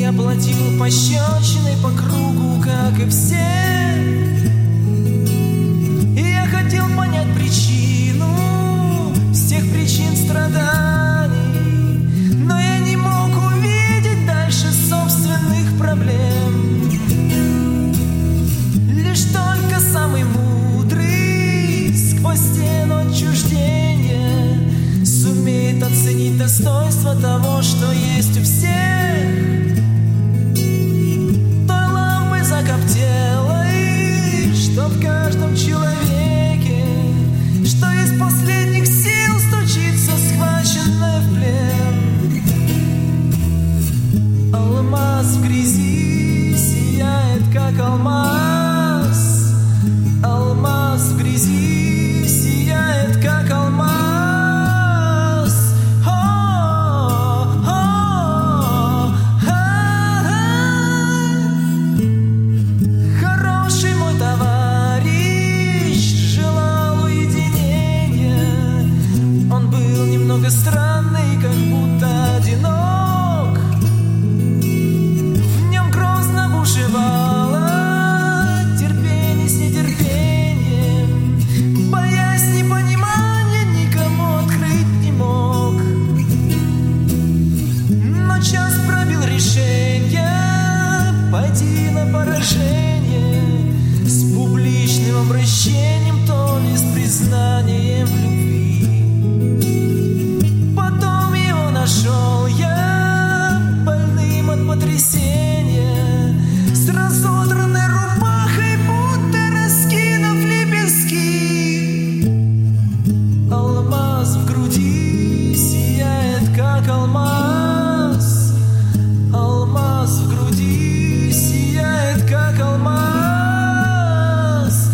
я платил пощечиной по кругу, как и все. И я хотел понять причину всех причин страданий, но я не мог увидеть дальше собственных проблем. Лишь только самый мудрый сквозь стену отчуждения сумеет оценить достоинство того, что есть у всех. Той лампы закоптелой, что в каждом человеке, что из последних сил стучится схваченная в плен. Алмаз в грязи сияет, как алмаз. Алмаз в грязи сияет, как алмаз. Хороший мой товарищ желал уединения. Он был немного странный, как будто одинок. В нем грозно бушевало терпение с нетерпением, боясь непонимания, никому открыть не мог. Но час пробил решение пойти на поражение с публичным обращением, то ли с признанием в любви. Потом его нашел я больным от потрясения, с разодранной рубахой, будто раскинув лепестки. Алмаз в груди сияет, как алмаз. Алмаз в груди сияет, как алмаз.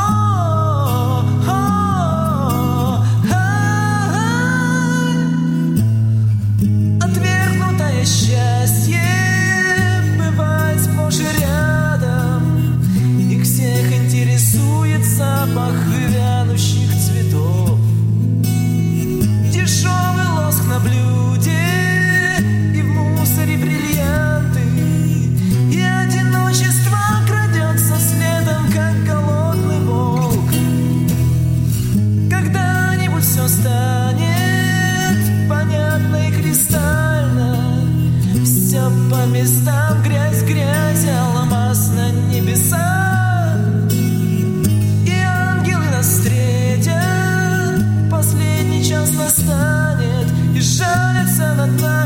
Отвергнутое счастье бывает сплошь и рядом. Их всех интересует запах вянущих цветов. Дешевый лоск на блюде и в мусоре бриллианты. И одиночество крадется следом, как голодный волк. Когда-нибудь все станет понятно и кристально. Все по местам, грязь, грязь, алмаз на небеса. И ангелы нас встретят, последний час настанет, и жалятся над нами.